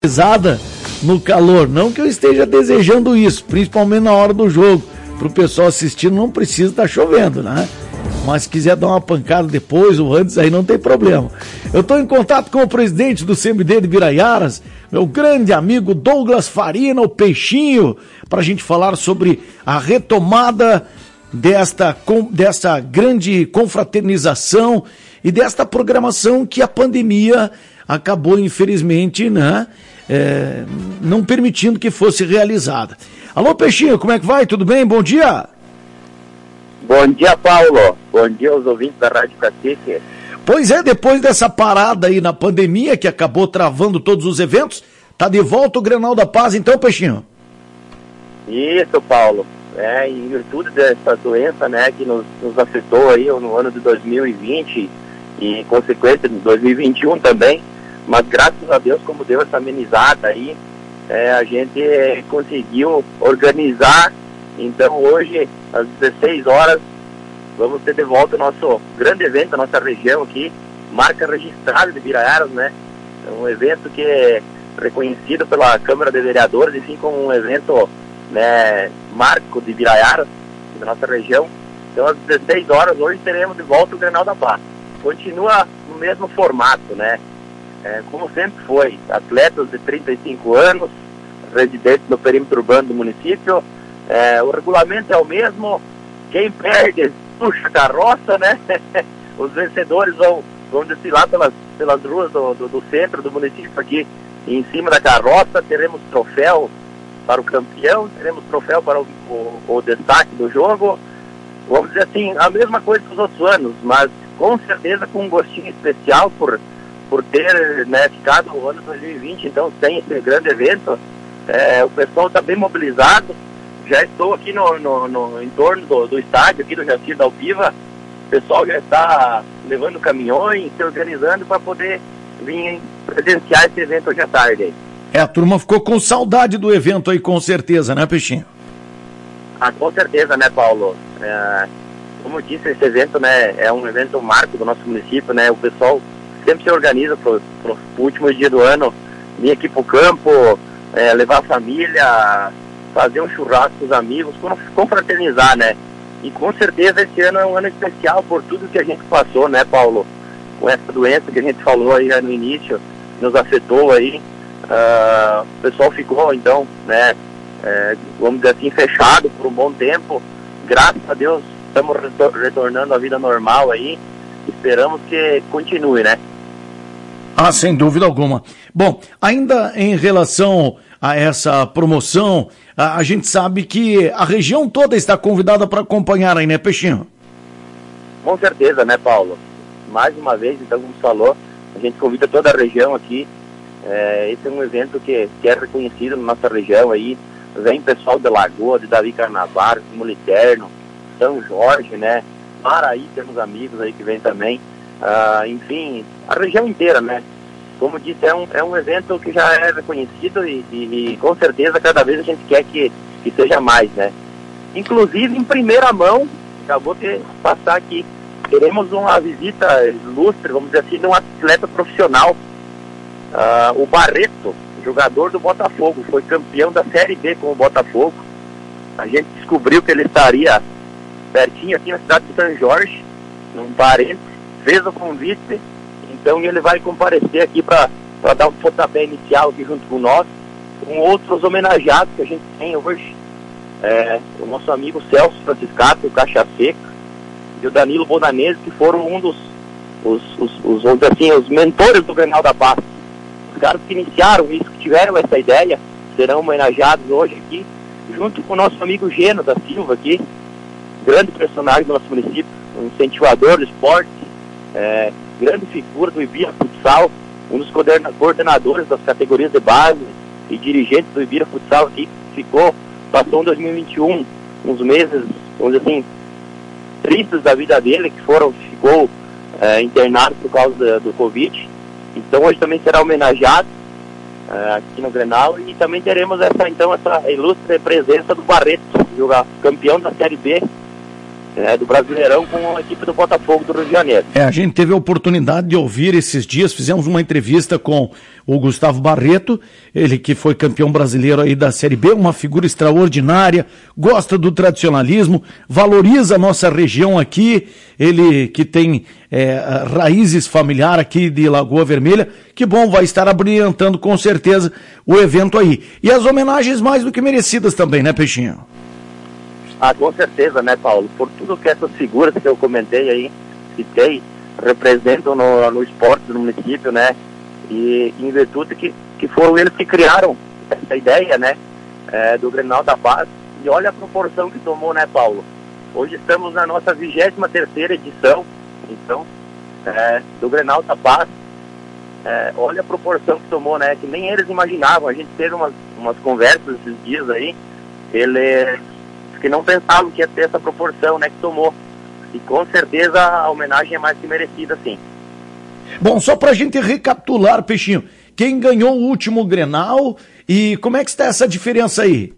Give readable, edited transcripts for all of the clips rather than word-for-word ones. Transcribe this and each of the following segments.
pesada no calor. Não que eu esteja desejando isso, principalmente na hora do jogo. Para o pessoal assistindo não precisa estar chovendo, né? Mas se quiser dar uma pancada depois ou antes, aí não tem problema. Eu estou em contato com o presidente do CMD de Biraiaras, meu grande amigo Douglas Farina, o Peixinho, para a gente falar sobre a retomada desta grande confraternização e desta programação que a pandemia acabou, infelizmente, né, não permitindo que fosse realizada. Alô, Peixinho, como é que vai? Tudo bem? Bom dia! Bom dia, Paulo. Bom dia aos ouvintes da Rádio Cacique. Pois é, depois dessa parada aí na pandemia, que acabou travando todos os eventos, tá de volta o Grenal da Paz, então, Peixinho? Isso, Paulo. Em virtude dessa doença, né, que nos afetou aí no ano de 2020 e, consequência, de 2021 também, mas graças a Deus, como deu essa amenizada aí, a gente conseguiu organizar. Então hoje, às 16 horas, vamos ter de volta o nosso grande evento da nossa região aqui, marca registrada de Biraiaras, né? É um evento que é reconhecido pela Câmara de Vereadores, assim como um evento, né, marco de Biraiaras, da nossa região. Então às 16 horas hoje teremos de volta o Grenal da Paz. Continua no mesmo formato, né? Como sempre foi, atletas de 35 anos, residentes no perímetro urbano do município. O regulamento é o mesmo, quem perde puxa a carroça, né? Os vencedores vão desfilar pelas ruas do centro do município aqui, em cima da carroça. Teremos troféu para o campeão, teremos troféu para o destaque do jogo. Vamos dizer assim, a mesma coisa que os outros anos, mas com certeza com um gostinho especial por ter, né, ficado o ano 2020, então sem esse grande evento. O pessoal está bem mobilizado. Já estou aqui no entorno do estádio, aqui do Jacir da Alpiva. O pessoal já está levando caminhões, se organizando para poder vir presenciar esse evento hoje à tarde aí. A turma ficou com saudade do evento aí, com certeza, né, Peixinho? Com certeza, né, Paulo? Como eu disse, esse evento, né, é um evento marco do nosso município, né? O pessoal sempre se organiza para o último dia do ano, vir aqui para o campo, levar a família, fazer um churrasco com os amigos, confraternizar, né? E com certeza esse ano é um ano especial por tudo que a gente passou, né, Paulo? Com essa doença que a gente falou aí já no início, nos afetou aí. O pessoal ficou, então, né, vamos dizer assim, fechado por um bom tempo. Graças a Deus estamos retornando à vida normal aí. Esperamos que continue, né? Sem dúvida alguma. Bom, ainda em relação a essa promoção, a gente sabe que a região toda está convidada para acompanhar aí, né, Peixinho? Com certeza, né, Paulo? Mais uma vez, então, como você falou, a gente convida toda a região aqui. Esse é um evento que é reconhecido na nossa região aí. Vem pessoal de Lagoa, de Davi Carnavares, Moliterno, São Jorge, né? Maraí, temos amigos aí que vem também. Enfim, a região inteira, né? Como disse, é um evento que já é reconhecido e com certeza cada vez a gente quer que seja mais, né? Inclusive, em primeira mão, acabou de passar aqui, teremos uma visita ilustre, vamos dizer assim, de um atleta profissional, o Barreto, jogador do Botafogo, foi campeão da Série B com o Botafogo. A gente descobriu que ele estaria pertinho aqui na cidade de São Jorge, num parente, fez o convite. Então ele vai comparecer aqui para dar um pontapé inicial aqui junto com nós, com outros homenageados que a gente tem hoje. O nosso amigo Celso Franciscato, o Caixa Seca, e o Danilo Bodanese, que foram um dos vamos dizer assim, os mentores do Grenal da Paz. Os caras que iniciaram isso, que tiveram essa ideia, serão homenageados hoje aqui, junto com o nosso amigo Geno da Silva aqui, grande personagem do nosso município, um incentivador do esporte, grande figura do Ibira Futsal, um dos coordenadores das categorias de base e dirigentes do Ibira Futsal aqui, passou em 2021 uns meses, vamos dizer assim, tristes da vida dele, que ficou internado por causa do Covid. Então hoje também será homenageado aqui no Grenal, e também teremos essa ilustre presença do Barreto, campeão da Série B do Brasileirão com a equipe do Botafogo do Rio de Janeiro. A gente teve a oportunidade de ouvir esses dias, fizemos uma entrevista com o Gustavo Barreto, ele que foi campeão brasileiro aí da Série B, uma figura extraordinária, gosta do tradicionalismo, valoriza a nossa região aqui, ele que tem raízes familiar aqui de Lagoa Vermelha, que bom, vai estar abrilhantando com certeza o evento aí. E as homenagens mais do que merecidas também, né, Peixinho? Com certeza, né, Paulo? Por tudo que essas figuras que eu comentei aí, citei, representam no esporte do município, né? E em virtude que foram eles que criaram essa ideia, né? Do Grenal da Paz. E olha a proporção que tomou, né, Paulo? Hoje estamos na nossa 23ª edição, então, do Grenal da Paz. Olha a proporção que tomou, né? Que nem eles imaginavam. A gente teve umas conversas esses dias aí, eles que não pensavam que ia ter essa proporção, né, que tomou. E com certeza a homenagem é mais que merecida, sim. Bom, só pra gente recapitular, Peixinho, quem ganhou o último Grenal e como é que está essa diferença aí?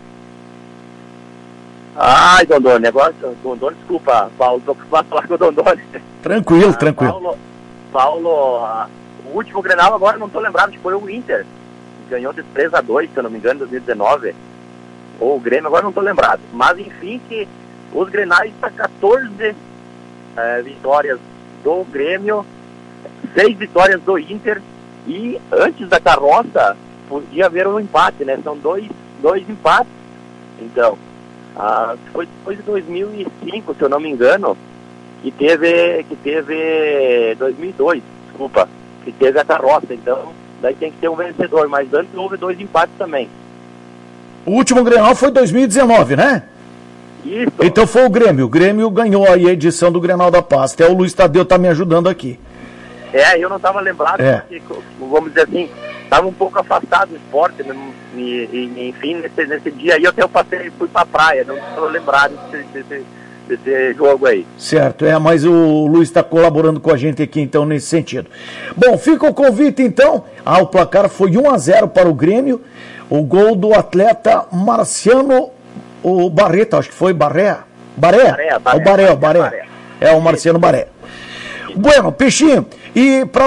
Ai, Dondoni, agora, Dondoni, desculpa, Paulo, tô acostumado a falar com o Dondoni. Tranquilo, tranquilo. Paulo, o último Grenal agora não tô lembrado, que foi o Inter, ganhou de 3-2, se eu não me engano, em 2019. Ou o Grêmio, agora não estou lembrado. Mas, enfim, que os Grenais estão 14 vitórias do Grêmio, 6 vitórias do Inter, e antes da carroça podia haver um empate, né? São dois empates. Então, foi depois de 2005, se eu não me engano, que teve 2002, desculpa, que teve a carroça. Então, daí tem que ter um vencedor, mas antes houve 2 empates também. O último Grenal foi 2019, né? Isso. Então foi o Grêmio. O Grêmio ganhou aí a edição do Grenal da Paz. Até o Luiz Tadeu tá me ajudando aqui. Eu não estava lembrado, porque, vamos dizer assim, estava um pouco afastado do esporte, né? E enfim, nesse dia aí eu até fui pra praia, não estou lembrado desse jogo aí. Certo, mas o Luiz está colaborando com a gente aqui então nesse sentido. Bom, fica o convite então. O placar foi 1-0 para o Grêmio. O gol do atleta Marciano, o Barreto, acho que foi Baré. O Baré. O Marciano Baré. Bueno, Peixinho, e para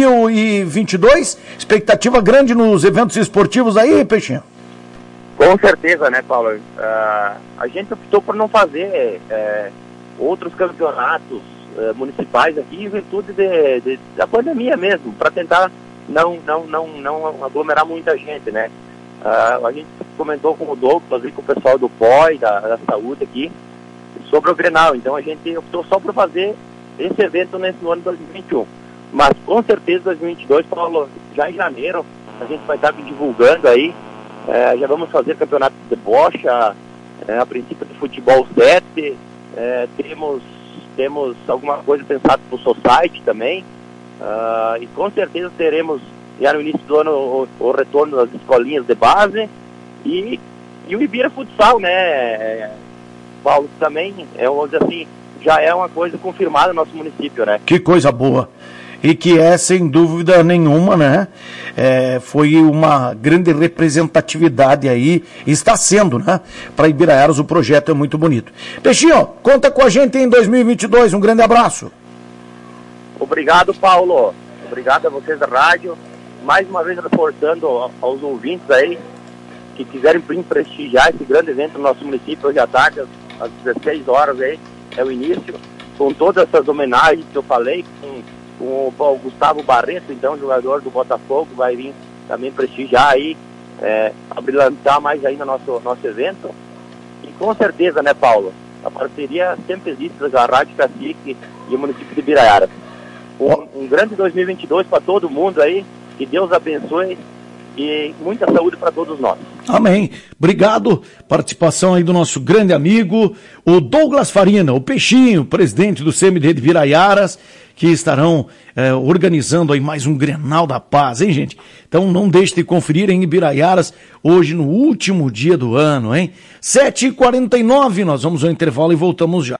2022, expectativa grande nos eventos esportivos aí, Peixinho? Com certeza, né, Paulo? A gente optou por não fazer outros campeonatos municipais aqui em virtude da pandemia mesmo, para tentar não aglomerar muita gente, né? A gente comentou com o Douglas e com o pessoal do POI, da saúde aqui, sobre o Grenal. Então a gente optou só por fazer esse evento no ano de 2021. Mas com certeza 2022, Paulo, já em janeiro, a gente vai estar divulgando aí. Já vamos fazer campeonato de bocha, a princípio de futebol 7, temos alguma coisa pensada para o Society também, e com certeza teremos já no início do ano o retorno das escolinhas de base e o Ibira Futsal, né, Paulo, também assim, já é uma coisa confirmada no nosso município, né? Que coisa boa! E que sem dúvida nenhuma, né, foi uma grande representatividade aí, está sendo, né, para Ibiraiaras. O projeto é muito bonito. Peixinho, conta com a gente em 2022, um grande abraço. Obrigado, Paulo, obrigado a vocês da rádio, mais uma vez reforçando aos ouvintes aí, que quiserem prestigiar esse grande evento no nosso município, hoje à tarde, às 16 horas aí, é o início, com todas essas homenagens que eu falei, com o Gustavo Barreto, então, jogador do Botafogo, vai vir também prestigiar aí, abrilhantar mais ainda nosso evento. E com certeza, né, Paulo, a parceria sempre existe da Rádio Cacique e o município de Ibiraiaras. Um grande 2022 para todo mundo aí, que Deus abençoe e muita saúde para todos nós. Amém. Obrigado. Participação aí do nosso grande amigo, o Douglas Farina, o Peixinho, presidente do CMD de Ibiraiaras, que estarão organizando aí mais um Grenal da Paz, hein, gente? Então não deixe de conferir em Ibiraiaras, hoje no último dia do ano, hein? 7h49, nós vamos ao intervalo e voltamos já.